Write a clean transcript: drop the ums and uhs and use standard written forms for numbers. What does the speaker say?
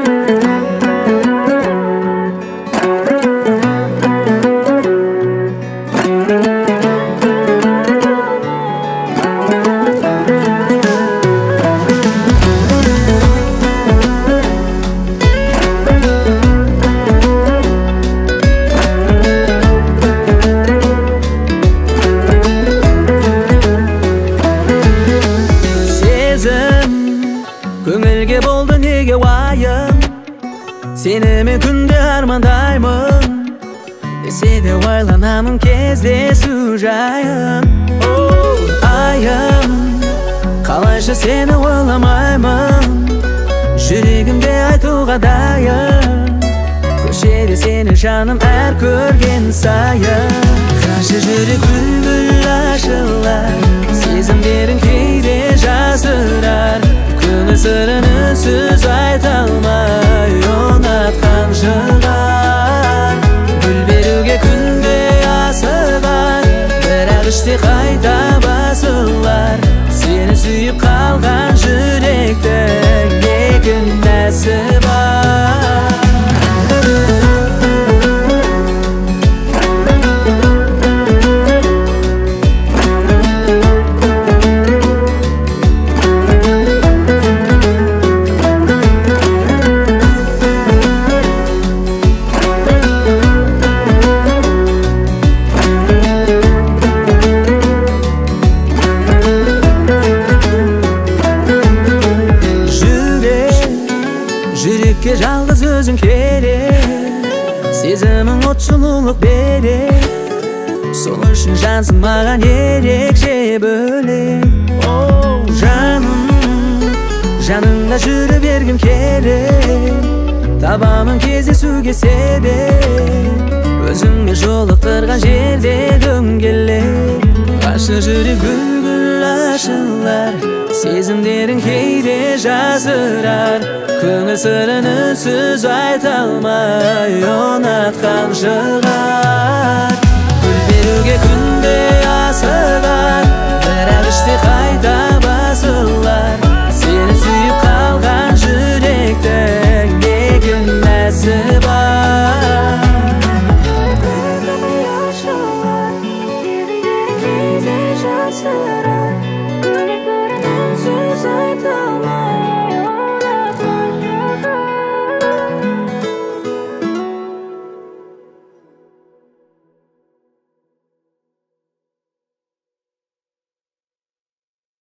Көңілге болды неге уайым, сені мен күнде армандаймын. Десе де ойланамын кездесу жайын. Айым, қалайша сені ойламаймын, жүрегімде айтуға дайын. Көшеде сені жаным әр көрген сайын. Қашы жүрек бүлбүл ашылар, сезімдерін кейде жасырар. Көңіл сырын үнсіз айта алмай ұнатқан шығар. Гүл беруге күнде асығар, бірақ іште қайта басылар. Сені сүйіп қалған жүректің не күнәсі бар. Жүрекке жалғыз өзің керек, сезімің от жылулық берек. Сол үшін жансың маған ерекше бөлек. Жаным, жаныңда жүре бергім керек, табамын кездесуге себеп. Өзіңе жолықтырған жерде дөңгелек. Қашы жүрек гүл ашылар, сезімдерін кейде жасырар. Көңіл сырын үнсіз айта алмай ұнатқан шығар. Гүл беруге күнде